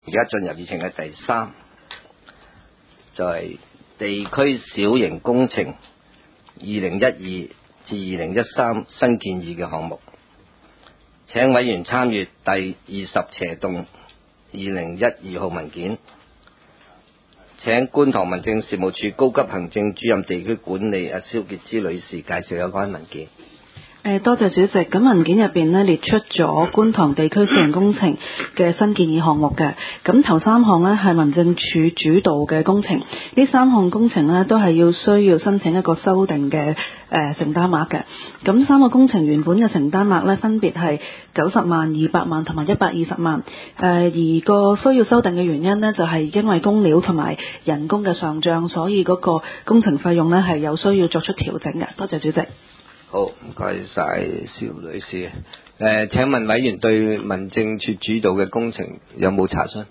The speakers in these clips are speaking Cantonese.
而家進入議程嘅第3，就係地區小型工程2012至2013新建議嘅項目，請委員參閱第20斜棟2012號文件。請觀塘民政事務處高級行政主任地區管理蕭潔芝女士介紹有關文件。 多謝主席。咁文件入邊呢，列出咗觀塘地區小型工程嘅新建議項目嘅。咁頭3項呢，係民政處主導嘅工程，呢3項工程呢，都係需要申請一個修訂嘅承擔額嘅。咁3個工程原本嘅承擔額呢，分別係90萬、200萬同埋120萬。而個需要修訂嘅原因呢，就係因為工料同埋人工嘅上漲，所以嗰個工程費用呢，係有需要作出調整嘅。多謝主席。 好，唔該晒蕭女士。請問委員對民政處主導嘅工程有冇查詢？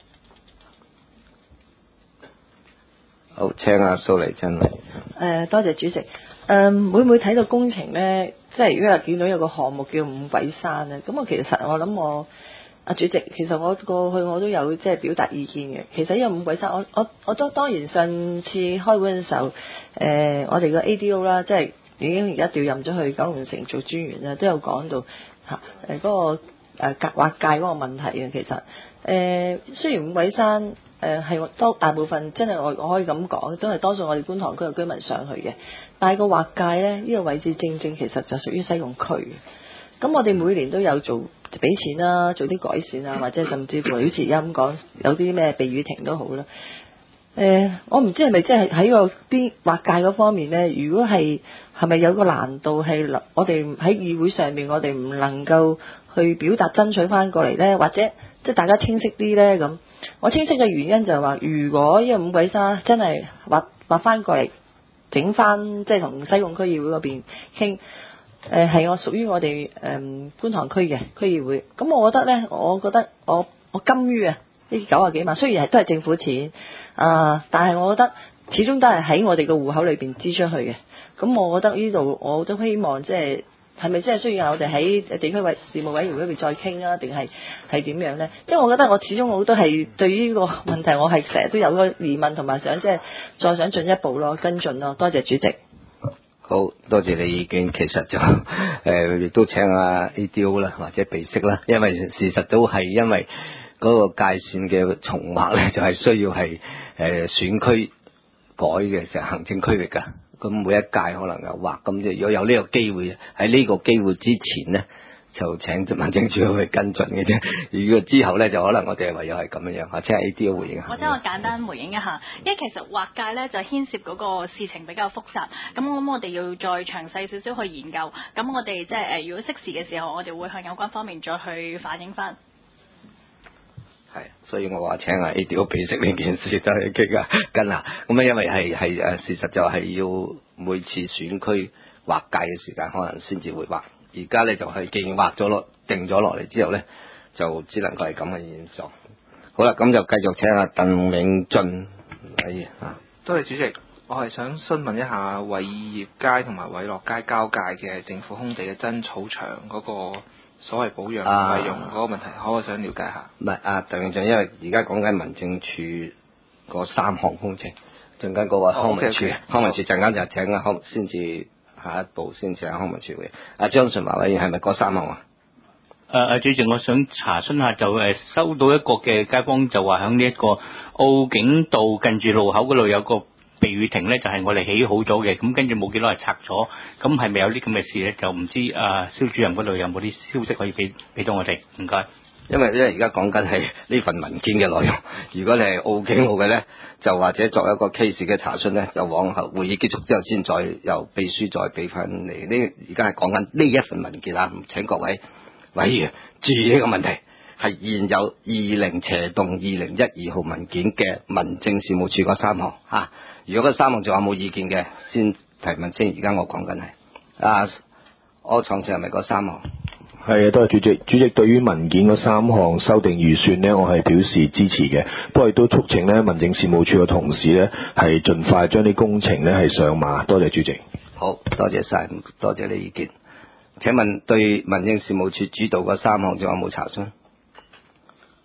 好，請阿蘇麗珍。 多謝主席。會唔會睇到工程呢？即係如果又見到有個項目叫五鬼山咧，咁我諗阿主席，其實我過去我都有即係表達意見嘅。其實呢個五鬼山，我都當然上次開會嘅時候，我哋個 ADO 啦，即係已經而家調任咗去九龍城做專員啦，都有講到嗰個劃界嗰個問題嘅。其實雖然五鬼山係大部分真係我可以咁講，都係多數我哋觀塘區嘅居民上去嘅，但係個劃界咧呢個位置正正其實就屬於西貢區嘅。咁我哋每年都有做俾錢啦，做啲改善啊，或者甚至乎好似而家咁講，有啲咩避雨亭都好啦。我唔知係咪即係喺個啲劃界嗰方面呢？如果係咪有個難度係我哋喺議會上面我哋唔能夠去表達爭取翻過嚟呢？或者即係大家清晰啲呢？咁我清晰嘅原因就係話，如果呢個五鬼沙真係劃翻過嚟，整翻即係同西貢區議會嗰邊傾，係屬於我哋觀塘區嘅區議會。咁我覺得我甘於呢90幾萬，雖然都係政府錢但係我覺得始終都係喺我哋個戶口裏邊支出去嘅。咁我覺得呢度我都希望即係咪真係需要我哋喺地區事務委員會裏邊再傾啊？定係點樣呢？即係我覺得我始終我都係對於呢個問題，我係成日都有個疑問，同埋想即係再想進一步跟進咯。多謝主席。 好多謝你意見。其實就亦都請阿 ADO 啦，或者備悉啦，因為事實都係因為嗰個界線嘅重劃咧，就係需要係選區改嘅時候行政區域㗎。咁每一屆可能有劃，咁如果有呢個機會，喺呢個機會之前呢，就請民政處去跟進嘅啫。如果之後呢，就可能我哋唯有係咁樣樣。請 ADO 回應下。 或者我簡單回應一下，因為其實劃界呢就牽涉嗰個事情比較複雜，咁我哋要再詳細少少去研究。咁我哋即係如果適時嘅時候，我哋會向有關方面再去反映翻。 係，所以我話請阿 ADO 備悉呢件事都係傾下跟下。咁因為係事實就係要每次選區劃界嘅時間，可能先至會劃。而家咧就係既然劃咗定咗落嚟之後咧，就只能夠係咁嘅現狀。好啦，咁就繼續請阿鄧永俊委員。 多謝主席，我係想詢問一下偉業街同埋偉樂街交界嘅政府空地嘅真草場嗰個所謂保養費用嗰個問題，我想了解下。 唔係鄧永俊，因為而家講緊民政處嗰3項工程，陣間嗰個康文署，康文署陣間就請阿先至下一步先請康文署嘅。阿張順華委員係咪嗰3項啊？ 主席，我想查詢下，就收到一個嘅街坊就話喺呢一個澳景道近住路口嗰度有個避雨亭咧，就係我哋起好咗嘅，咁跟住冇幾耐係拆咗，咁係咪有啲咁嘅事咧？就唔知蕭主任嗰度有冇啲消息可以俾到我哋？唔該。因為而家講緊係呢份文件嘅內容，如果你係澳景路嘅咧，就或者作一個 case 嘅查詢咧，就往後會議結束之後先再由秘書再俾翻你。呢而家係講緊呢一份文件啊，請各位委員注意呢個問題，係現有20斜棟2012號文件嘅民政事務處嗰3項嚇。如果嗰3項仲有冇意見嘅，先提問先。而家我講緊係柯創盛係咪嗰3項？ 係啊，多謝主席。主席對於文件嗰3項修訂預算呢，我係表示支持嘅。不過亦都促請呢民政事務處嘅同事呢，係盡快將啲工程呢係上馬。多謝主席。 好，多謝晒，多謝你意見。請問對民政事務處主導嗰3項仲有冇查詢？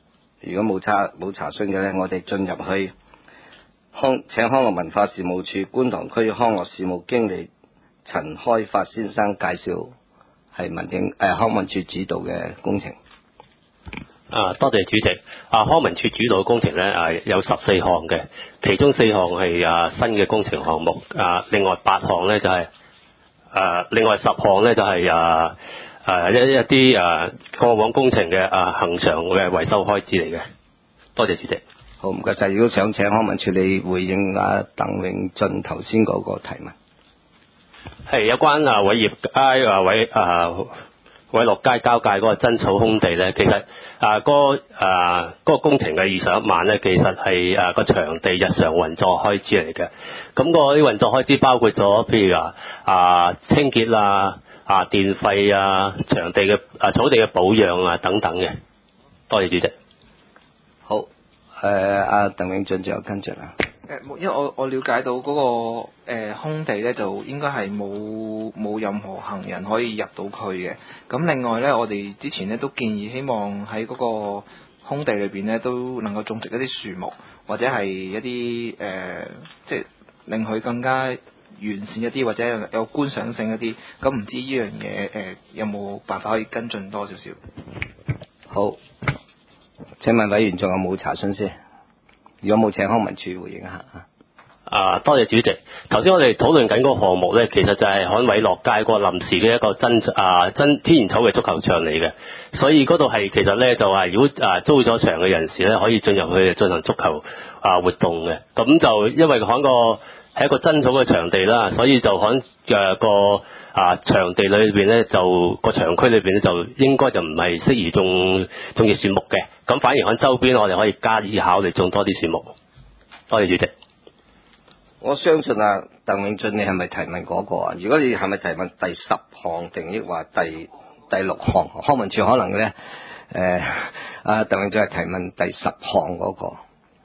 如果冇查詢嘅咧，我哋進入去請康樂文化事務處觀塘區康樂事務經理陳開發先生介紹係康文署主導嘅工程。 多謝主席。康文署主導嘅工程咧，有14項嘅，其中4項係新嘅工程項目，另外8項咧就係另外10項咧就係一啲過往工程嘅恆常嘅維修開支嚟嘅。多謝主席。 好，唔該晒。如果想請康文署你回應鄧永俊頭先嗰個提問， 係有關偉業街偉樂街交界嗰個真草空地咧，其實嗰個工程嘅21萬咧，其實係個場地日常運作開支嚟嘅。咁嗰啲運作開支包括咗譬如清潔電費場地嘅草地嘅保養等等嘅。多謝主席。 好，鄧永俊仲有跟進啊？ 因為我了解到嗰個空地咧，就應該係冇任何行人可以入到去嘅。咁另外咧，我哋之前咧都建議，希望喺嗰個空地裏邊咧都能夠種植一啲樹木，或者係一啲即係令佢更加完善一啲，或者有觀賞性一啲。咁唔知呢樣嘢有冇辦法可以跟進多少少？ 好，請問委員仲有冇查詢先？如果冇，請康文署回應一下。 多謝主席。頭先我哋討論緊嗰個項目咧，其實就係響偉樂街個臨時嘅一個真天然草嘅足球場嚟嘅，所以嗰度係其實咧就係如果租咗場嘅人士咧，可以進入去進行足球活動嘅。咁就因為響個係一個真草嘅場地啦，所以就響個場地裏邊咧，就個場區裏邊咧就應該就唔係適宜種嘅樹木嘅。咁反而響周邊我哋可以加以考慮種多啲樹木。多謝主席。 我相信鄧永俊，你係咪提問嗰個啊？如果你係咪提問第10項定抑或第6項？康文署可能咧鄧永俊係提問第10項嗰個。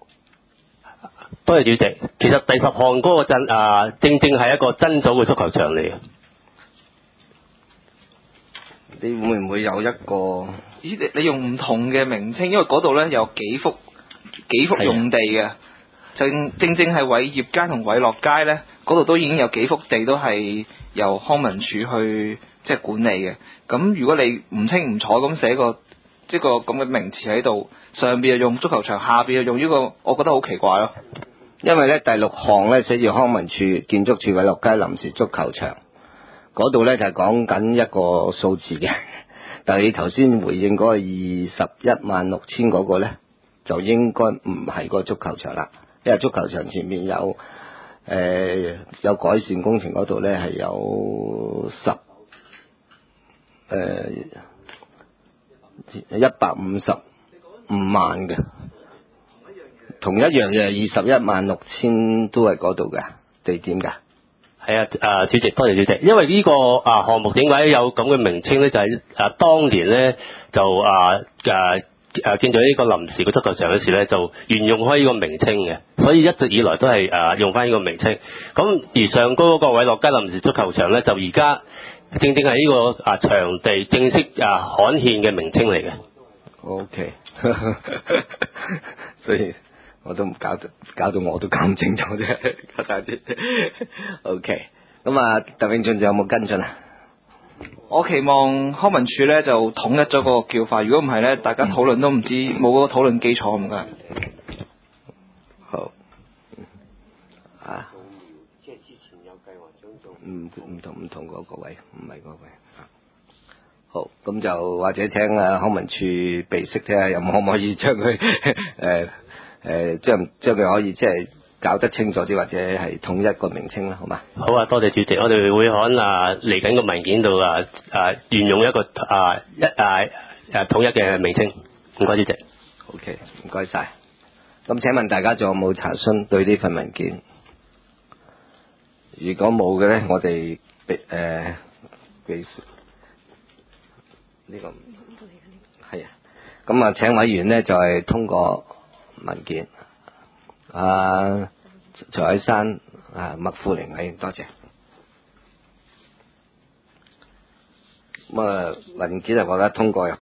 多謝主席。其實第10項嗰個正係一個真草嘅足球場嚟嘅。 你會唔會有一個？ 咦，你用唔同嘅名稱，因為嗰度咧有幾幅用地嘅，正係偉業街同偉樂街咧，嗰度都已經有幾幅地都係由康文署去即係管理嘅。咁如果你唔清唔楚咁寫個即係個咁嘅名詞喺度，上邊又用足球場，下邊又用呢個，我覺得好奇怪咯。 因為咧第6項咧寫住康文署建築署偉樂街臨時足球場，嗰度咧就係講緊一個數字嘅。但係你頭先回應嗰個216000嗰個咧，就應該唔係個足球場啦，因為足球場前面有改善工程嗰度咧係有155萬嘅，同一樣嘅216000都係嗰度嘅地點㗎。 係主席，多謝主席。因為呢個項目點解有咁嘅名稱咧？就係當年咧就建造呢個臨時嘅足球場嗰時咧，就沿用開呢個名稱嘅，所以一直以來都係用翻呢個名稱。咁而上高嗰個偉樂街臨時足球場咧，就而家正係呢個場地正式刊憲嘅名稱嚟嘅。 OK， 所以我都唔搞到我都搞唔清楚啫，搞晒啲。OK， 咁鄧永俊仲有冇跟進啊？ 我期望康文署咧就統一咗個叫法，如果唔係咧，大家討論都唔知冇嗰個討論基礎咁㗎。 好。即係之前有計劃想做。唔同嗰個位，唔係嗰個位。好，咁就或者請康文署備悉睇下，可唔可以將佢將佢可以即係搞得清楚啲，或者係統一個名稱啦，好嘛？ 好啊，多謝主席，我哋會可能嚟緊個文件度沿用一個統一嘅名稱。唔該，主席。 OK， 唔該晒。咁請問大家仲有冇查詢對呢份文件？如果冇嘅咧，我哋俾呢個係啊。咁請委員咧就係通過文件。徐海山麥富玲委員，多謝。咁文件就覺得通過。